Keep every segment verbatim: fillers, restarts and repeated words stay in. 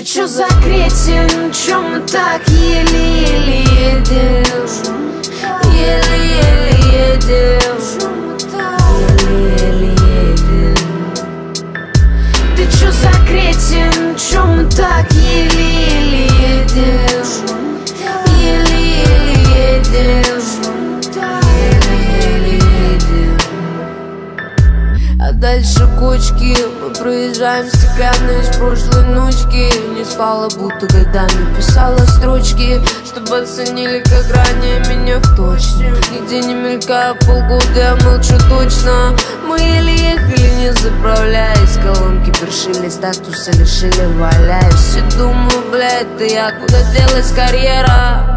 чё за кретин, чё мы так еле-еле едем? Еле-еле едем, еле-еле едем. Ты чё за кретин, чё мы так еле-еле едем? Еле-еле едем, еле-еле едем. А дальше кочки, мы проезжаем стеклянные с прошлой ночки. Не спала, будто годами писала строчки, чтобы оценили, как ранее меня в точно. Нигде не мелькаю полгода, я молчу точно. Мы еле ехали, не заправляясь. Колонки першили, статуса лишили, валяюсь. И думаю, блядь, да я куда делась карьера?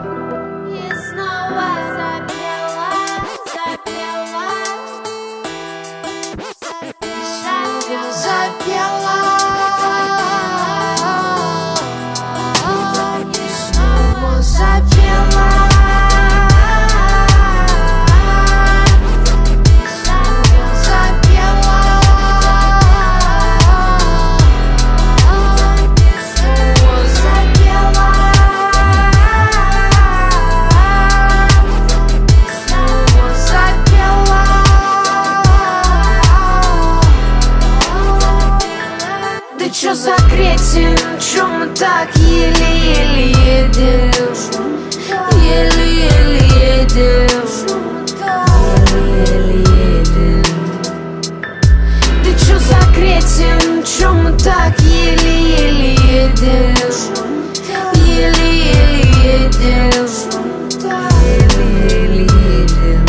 Чё за кретин, чё мы так еле-еле едем? Еле-еле едем, еле-еле едем. Ты чё за кретин, чё мы так еле-еле едем? Еле-еле едем, еле-еле едем.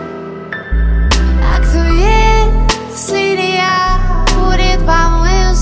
А кто если не я, будет помыл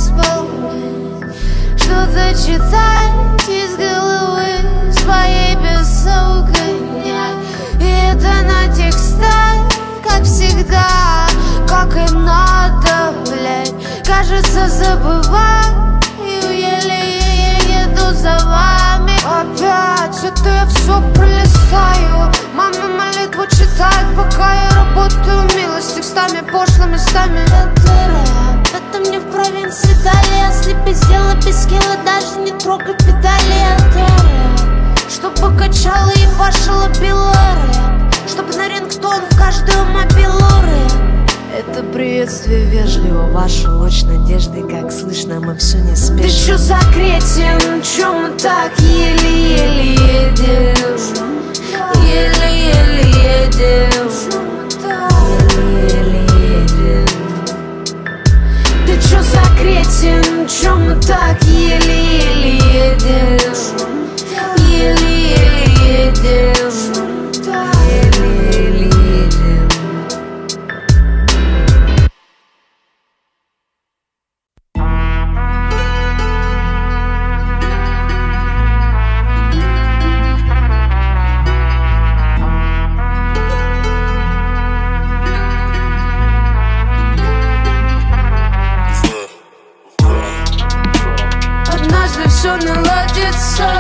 что-то читать из головы своей бессовкой. И это на текстах, как всегда, как и надо, блядь. Кажется, забываю, еле-еле еду за вами. Опять это я все пролистаю. Мама молитву читает, пока я работаю. Милость с текстами пошлыми местами. Это рэп, это мне в провинции дали. Если пиздела без скилла, даже не трогай педали. Это рэп, чтобы качала и башила била рэп, чтобы на рингтон в каждую мобилу рэп. Это приветствие вежливо, ваша луч надежды, как слышно, мы все не спешим. Ты чё за кретин, чё мы так еле-еле едем? Еле-еле едем, еле-еле едем. Ты чё за кретин, чё мы так еле-еле едем? Еле-еле едем, еле-еле едем. Все наладится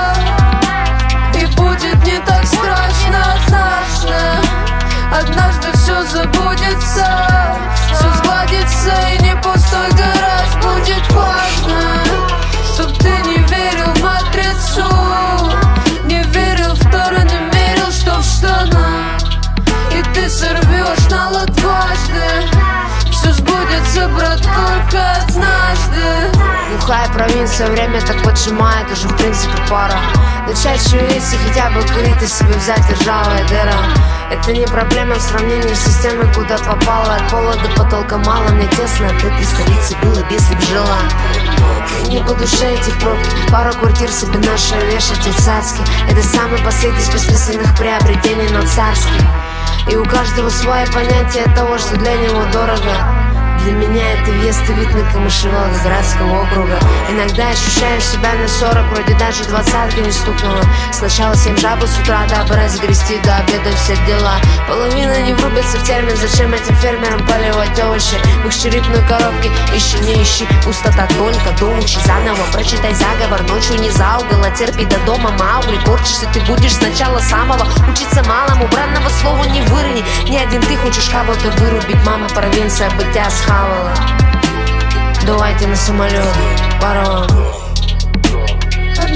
и будет не так страшно, страшно. Однажды все забудется, все сгладится и не пустой гараж будет важно. Чтоб ты не верил в матрицу, не верил в Тору, не мерил, что в штанах. И ты сорвешь налог дважды, все сбудется, брат, только однажды. Глухая провинция, время так поджимает, уже в принципе пора начать шевелиться, хотя бы курить себе взять ржавая дыра. Это не проблема в сравнении с системой, куда попала. От пола до потолка мало, мне тесно, от этой столицы было бы, если б жила. Не по душе эти пробки, пару квартир себе наши вешать и царски. Это самый последний из бессмысленных приобретений, но царский. И у каждого свое понятие того, что для него дорого. Для меня это въезд и вид на камыши Волгоградского округа. Иногда ощущаю себя на сорок, вроде даже двадцатка не стукнула. Сначала семь жабы с утра, дабы разгрести до обеда все дела. Половина не врубится в термин, зачем этим фермерам поливать овощи в их черепной коробке. Ищи, не ищи, пустота только, доучи заново. Прочитай заговор, ночью не за угол, а терпи до дома Маугли. Корчишься ты будешь сначала самого, учиться малому, бранного слова не вырони. Не один ты хочешь кого-то вырубить, мама провинция бытия схавала. Давайте на самолет, паром,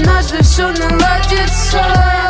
Однажды все наладится,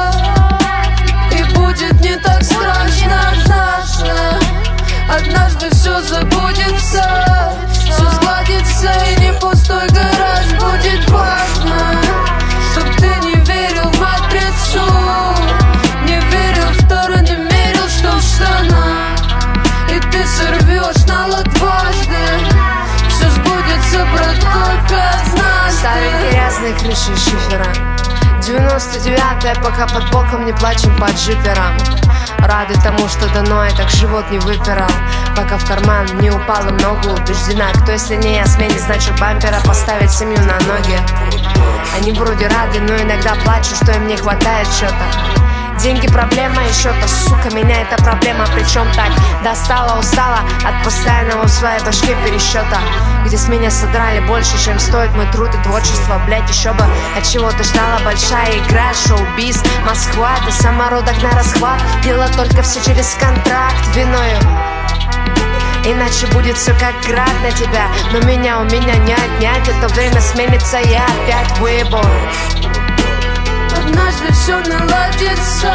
и будет не так страшно. Однажды, однажды все забудется, все сгладится, и не пустой гараж. Будет важно, чтоб ты не верил в матрицу, не верил в Тору, не мерил, что в штанах, и ты сорвешь налог дважды. Все сбудется, брат, только однажды. Старые грязные крыши из шифера, девяносто девятое, пока под боком не плачем под джипером. Рады тому, что дано, и так живот не выпирал, пока в карман не упало много. Убеждена, кто если не я, сменит значок бампера, поставить семью на ноги. Они вроде рады, но иногда плачут, что им не хватает чего-то. Деньги проблема и счета, сука, меня эта проблема причем так достала, устала от постоянного в своей башке пересчета, где с меня содрали больше, чем стоит мой труд и творчество. Блять, еще бы от чего-то ждала большая игра, шоу-биз, Москва, ты самородок на расхват. Дело только все через контракт виною, иначе будет все как град на тебя. Но меня у меня не отнять, это время сменится, я опять выебу. Однажды все наладится,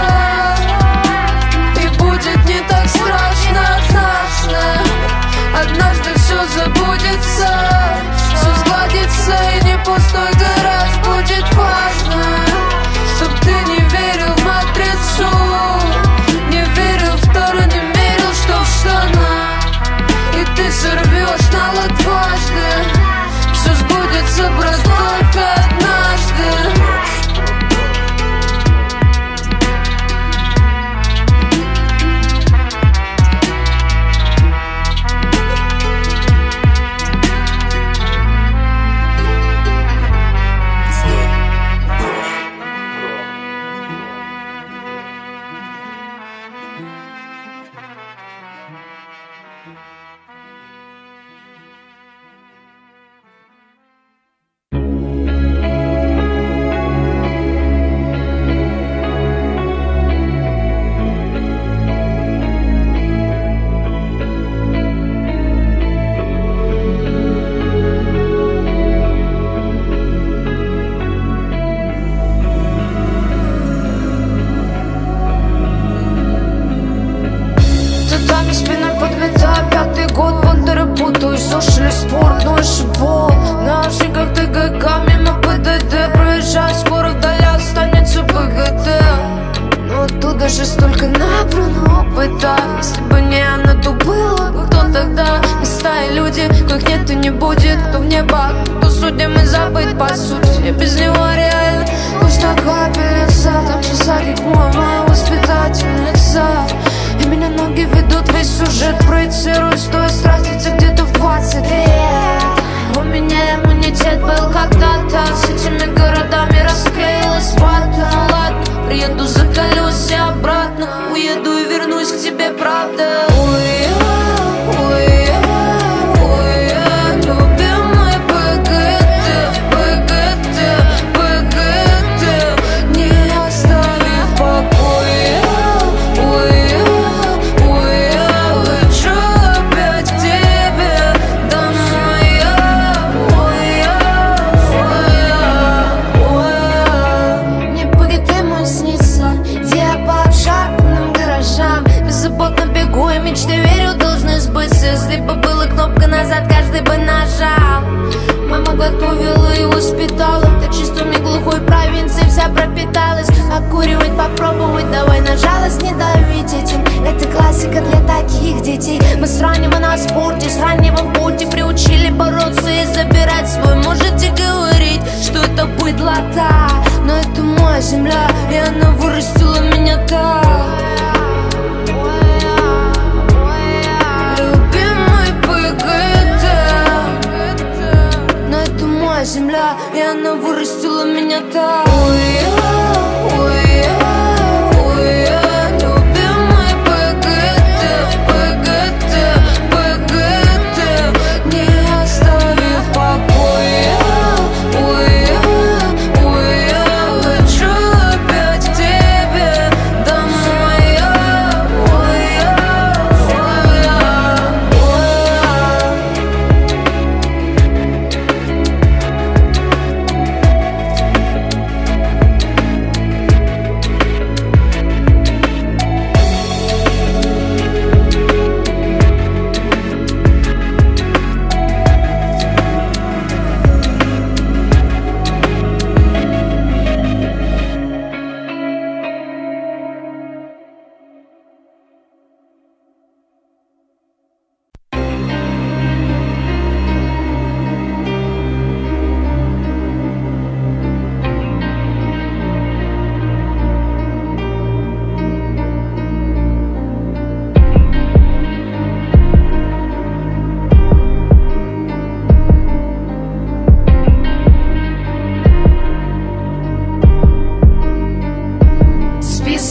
и будет не так страшно. Однажды, однажды все забудется, все сгладится, и не пустой гараж. Будет важно, чтоб ты не верил в матрицу, не верил в Тору, не мерил, что в штанах, и ты сорвешь налог дважды. Все сбудется, брат, только однажды.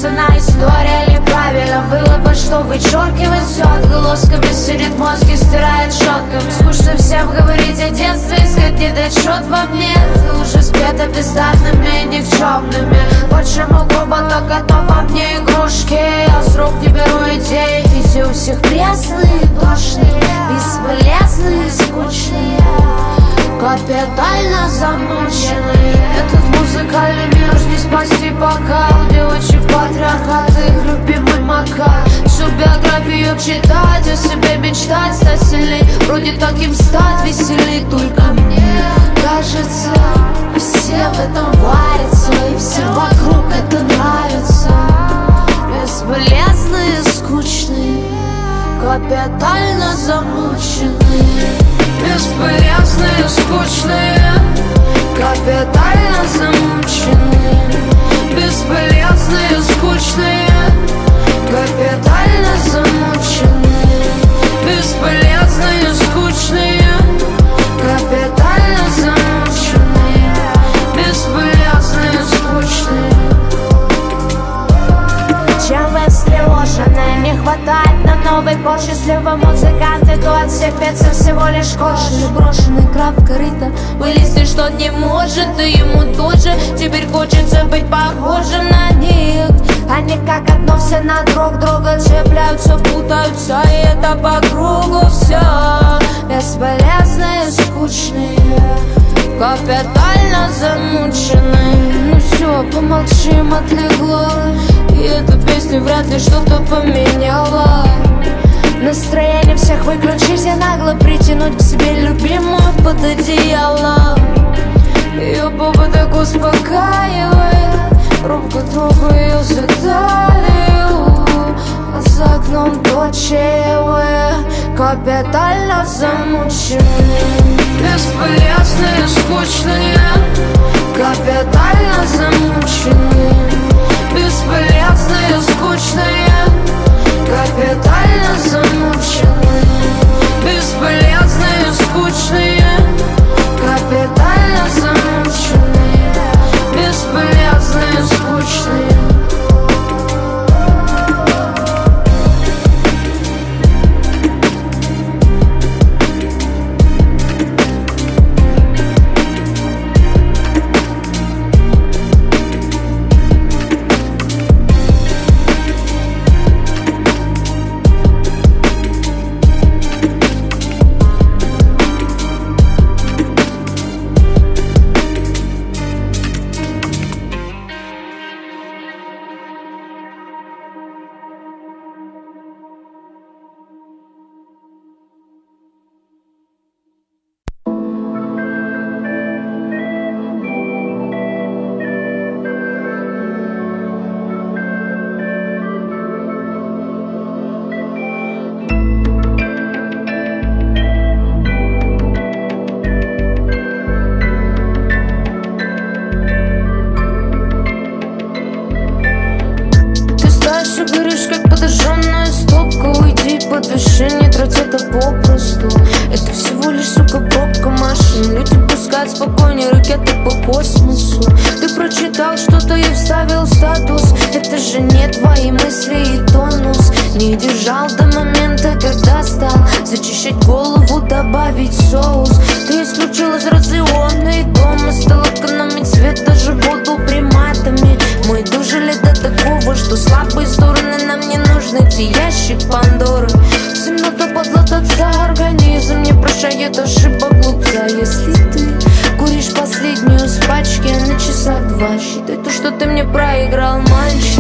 написана история ли правильно было бы, что вычеркивать все отголосками, сидит мозг и стирает щетками. Скучно всем говорить о детстве, искать недочет во мне. Ты уже спета бездарными и никчемными. Почему грубо, но готов во мне игрушки? Я с рук не беру идеи, и все у всех пресные, тошные, бесполезные, скучные, капитально замученные. Этот музыкальный мир уж не спасти пока. У девочек патриархат, их любимый макар. Всю биографию читать, о себе мечтать, стать сильней. Вроде таким стать веселей, только мне кажется, все в этом варятся, и всем вокруг это нравится. Бесполезные, скучные, капитально замученные. Бесполезные, скучные, капитально замученные. Бесполезные, скучные, капитально замученные. Бесполезные, скучные, капитально замученные. Бесполезные, скучные. Чем вы встревожены? Не хватает на новый пор. Счастливый музыкант, и то от всех пецов всего лишь кожаный. Брошенный краб в корыто, вылезти что не может, и ему тоже теперь хочется быть похожим на них. Они как одно, все на друг друга цепляются, путаются, и это по кругу все. Бесполезные, скучные, капитально замученные. Ну все, помолчим, отлегло, и эту песню вряд ли что-то поменяла. Настроение всех выключить и нагло притянуть к себе любимую под одеяло. Ее поводок успокаивает, робко трогаю ее за талию, а за окном дочевые, капитально замученные. Бесполезные, скучные, капитально замученные. Бесполезные, скучные, капитально замученные. Бесполезные, скучные, капитально замученные. Бесполезные, скучные. Не трать это попросту. Это всего лишь, сука, пробка машин. Люди пускают спокойнее ракеты по космосу. Ты прочитал что-то и вставил статус. Это же не твои мысли и тонус. Не держал до момента, когда стал зачищать голову, добавить соус. Ты исключил из рациона и дома, стал экономить свет, даже воду приматами. Мы дожили до такого, что слабые стороны нам не нужны. Эти ящик Пандоры. Темнота подлататься, организм не прощает ошибок глупца. Если ты куришь последнюю с пачки, а на часах два, считай то, что ты мне проиграл, мальчик.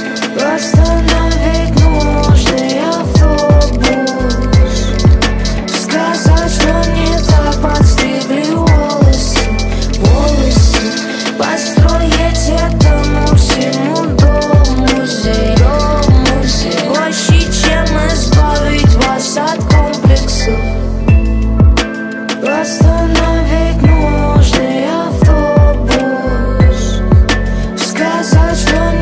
Остановить нужный автобус, сказать, что не так подстригли волосы, волосы. Построить этому всему дом, музей, дом, музей. Проще, чем избавить вас от комплексов. Остановить нужный автобус, сказать, что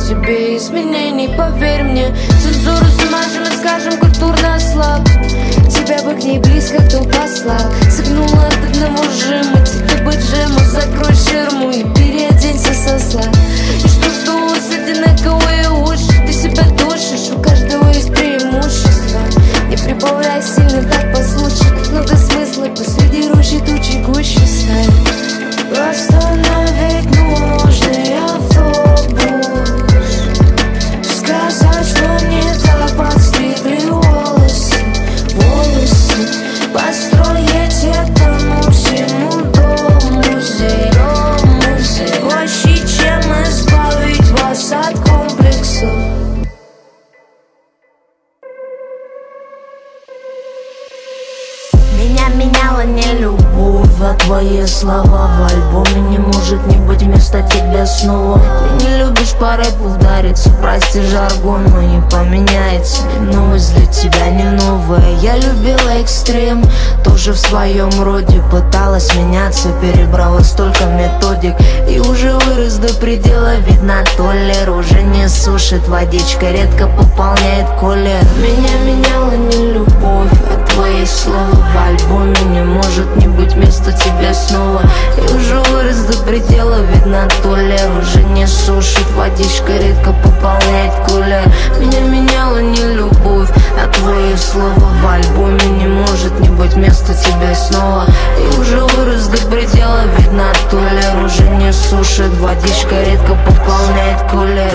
тебе изменений, поверь мне. Цензуру смажем и скажем культурно слаб. Тебя бы к ней близко кто послал. Согнула от одного жима, тебе бы джема. Закрой ширму и переоденься со сла. И что, что у вас одинаковые уши, ты себя душишь, у каждого есть преимущество. Не прибавляй сильно, так послушай. Много смысла посреди рощи тучи гуще стали. Остановить нужный автобус, сказать, что не так подстригли волосы, волосы. Построить этому всему дом-музей, дом-музей. Проще, чем избавить вас от комплексов. Меня меняла не любовь, а твои слова в альбоме не может не быть вместо тебя снова. Ты не любишь по рэпу удариться, прости жаргон, но не поменяется. Новость для тебя не новая, я любила экстрим, тоже в своем роде пыталась меняться, перебрала столько методик и уже вырос до предела. Видно, толлер уже не сушит, водичка редко пополняет колер. Меня меняла не любовь, а твои слова в альбоме не может не быть вместо тебя снова. И уже вырос до предела, видно, толлер уже не сушит, водичка редко пополняет кулер. Меня меняла не любовь, а твои слова в альбоме не может не быть вместо тебя снова. И уже вырос до предела, видно, толлер уже не сушит, водичка редко пополняет кулер.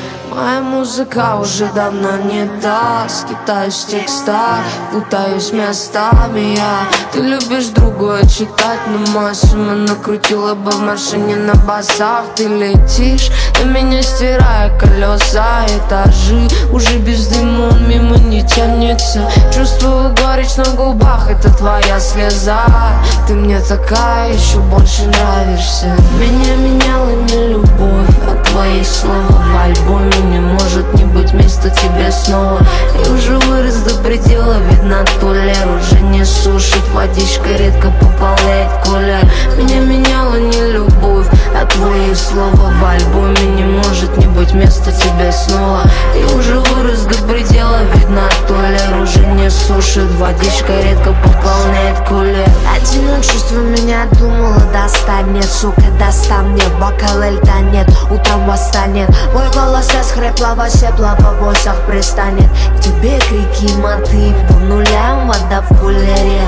Моя музыка уже давно не та, скитаюсь в текстах, путаюсь местами я. Ты любишь другое читать, но мой сумма накрутила бы в машине на басах. Ты летишь на меня, стирая колеса, этажи уже без дыма, он мимо не тянется. Чувствую горечь на губах, это твоя слеза. Ты мне такая, еще больше нравишься. Меня меняла не любовь, а твои слова в альбоме не может не быть вместо тебя снова. И уже вырос до предела, видно, толлер уже не сушит, водичка редко пополняет кулер. Меня меняла не любовь, а твои слова в альбоме не может не быть вместо тебя снова. И уже вырос до предела, видно, толлер уже не сушит, водичка редко пополняет кулер. Одиночество меня думала достанет, сука, достань мне бокал льда нет, утром восстанет. Мой голос схрепла, осепла, в авосах пристанет. К тебе крики мотив, по нулям вода в кулере.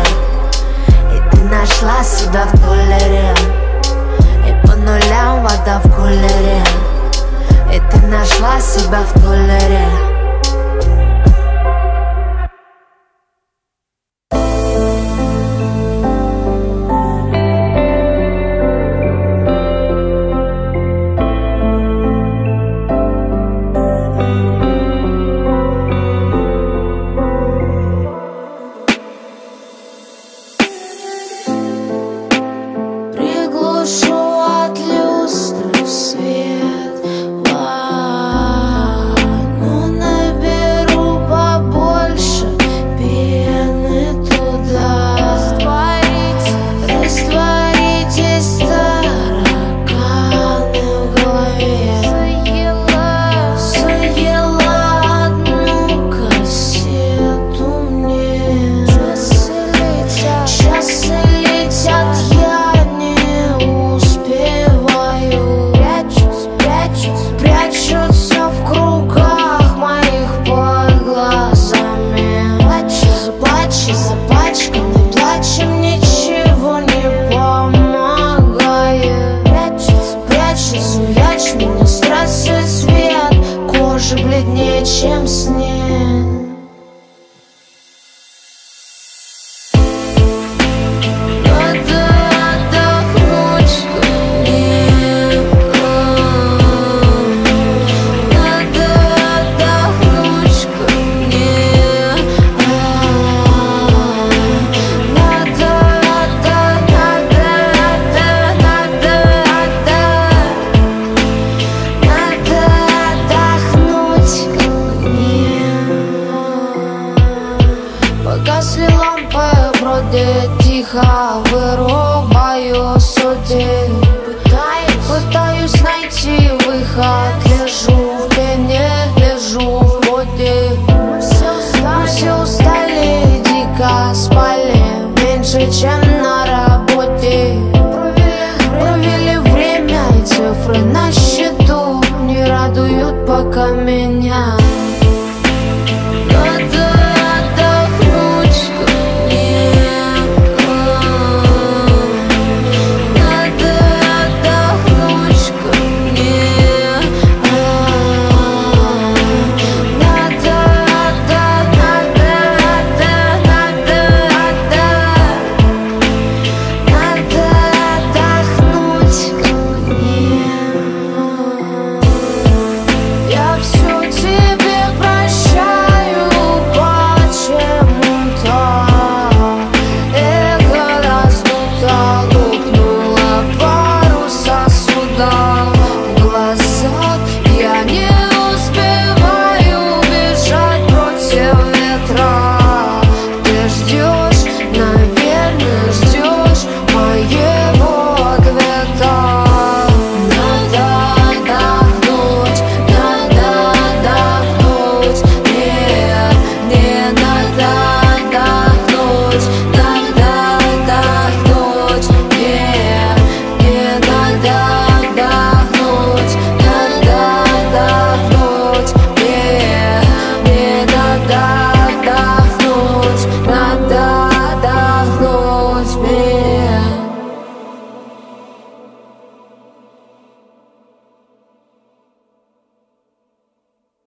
И ты нашла себя в толлере. И по нулям вода в кулере. И ты нашла себя в толлере. От люстры свет ванну наберу побольше пены туда. Растворить, растворитесь тараканы в голове. Заела, заела одну кассету мне. Часы летят, часы летят, я прячутся в кругах моих под глазами. Плачь, плачь, запачканный плачем ничего не помогает. Прячется, прячется в ячмене с трассы цвет, кожа бледнее, чем снег. Погасли лампы, вроде тихо вырубаю сути. Пытаюсь, пытаюсь найти выход, лежу в меня.